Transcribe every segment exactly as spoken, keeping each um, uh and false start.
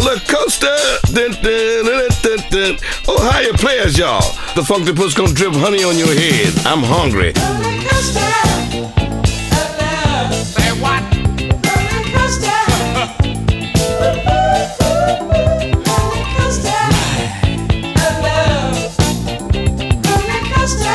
roller coaster. Dun, dun, dun, dun, dun. Oh, how you players, y'all? The funky puss gonna drip honey on your head. I'm hungry. Roller coaster of love. Say what? Roller coaster. Roller coaster of love. Roller coaster.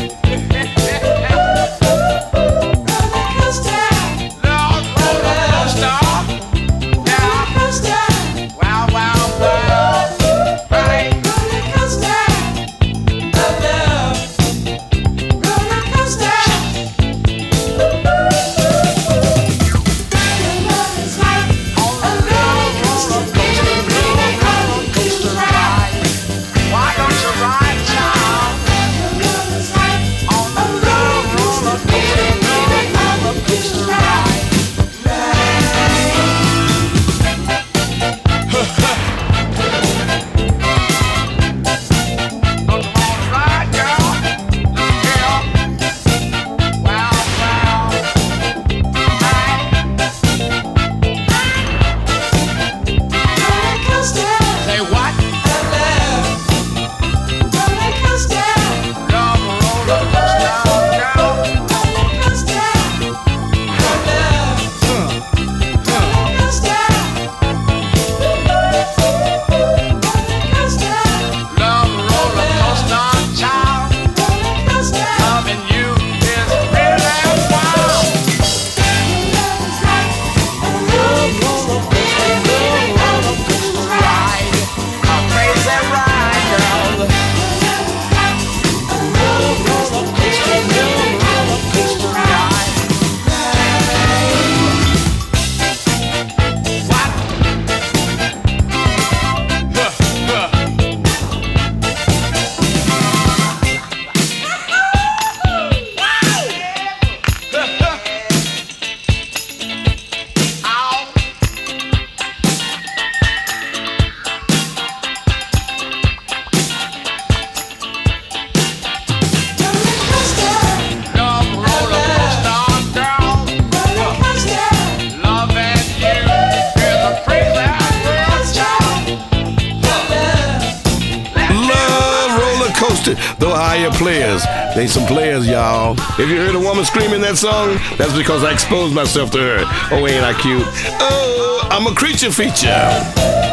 Roller coaster. Lord, roller coaster. Yeah. Roller coaster. Wow, wow, wow. Right. Roller coaster of love. Roller coaster. Your love is like a roller coaster, baby, baby, how you ride. Why don't you ride, child? Your love is like On a the roller coaster, baby, baby, how you ride. Don't you wanna ride, girl? Look here. Wow, wow. Right. Roller coaster Say what? of love. Roller coaster. Love roller coaster, girl. Roller coaster of love. Roller coaster. Roller coaster. Love roller coaster, child. Roller coaster. Loving you is really wild. Your love is like a roller coaster, baby, baby, how you ride. Ride, a crazy ride, girl. Your love is like a roller coaster, baby, baby, how you ride. What? Huh, huh. Ow. Roller coaster, Love roller coaster, girl. roller coaster, Loving you is a crazy world, child. Love roller coaster. Though higher players. They some players, y'all. If you heard a woman screaming that song, that's because I exposed myself to her. Oh, ain't I cute? Oh, I'm a creature feature.